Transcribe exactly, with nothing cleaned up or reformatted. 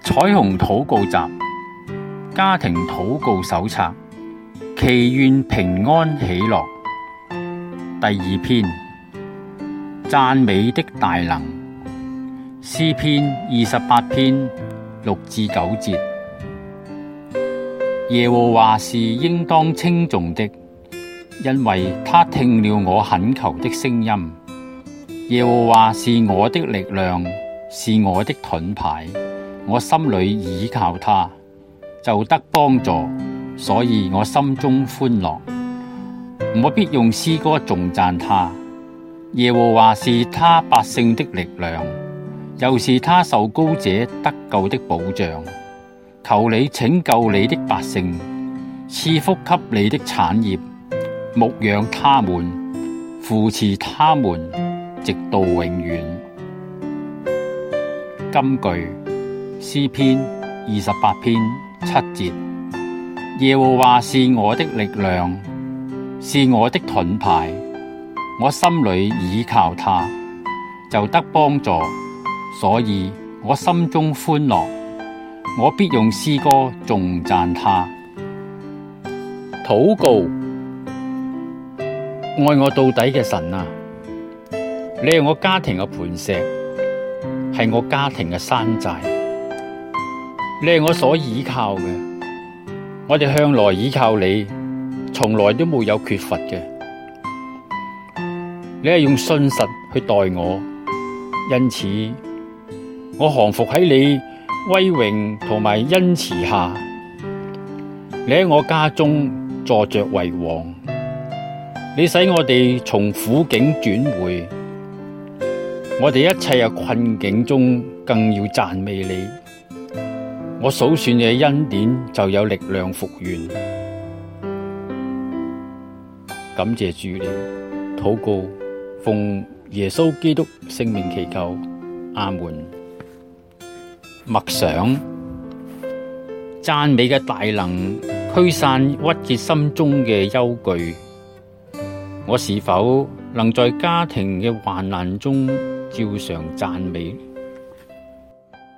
彩虹禱告集家庭禱告手冊，祈願平安喜樂。第二篇，讚美的大能。詩篇二十八篇六至九節。耶和華是應當稱頌的，因為他聽了我懇求的聲音。耶和華是我的力量，是我的盾牌，我心裏倚靠他，就得幫助，所以我心中歡樂。我必用詩歌頌讚他。耶和華是他百姓的力量，又是他受膏者得救的保障。求你拯救你的百姓，賜福給你的產業，牧養他們，扶持他們，直到永遠。金句，詩篇二十八篇七節。耶和華是我的力量，是我的盾牌，我心裏倚靠他，就得幫助，所以我心中歡樂。我必用詩歌頌讚他。禱告，愛我到底嘅神啊，你係我家庭嘅磐石，係我家庭嘅山寨，你係我所倚靠嘅。我哋向來倚靠你，從來都冇有缺乏嘅。你係用信實去待我，因此我降服喺你威榮同埋恩慈下。你喺我家中坐着為王，你使我哋從苦境轉回，我哋一切嘅困境中更要讚美你。我數算你嘅恩典，就有力量復原。感謝主你，禱告奉耶穌基督聖名祈求，阿門。默想，讚美嘅大能驅散鬱結心中嘅憂懼。我是否能在家庭嘅患難中照常讚美？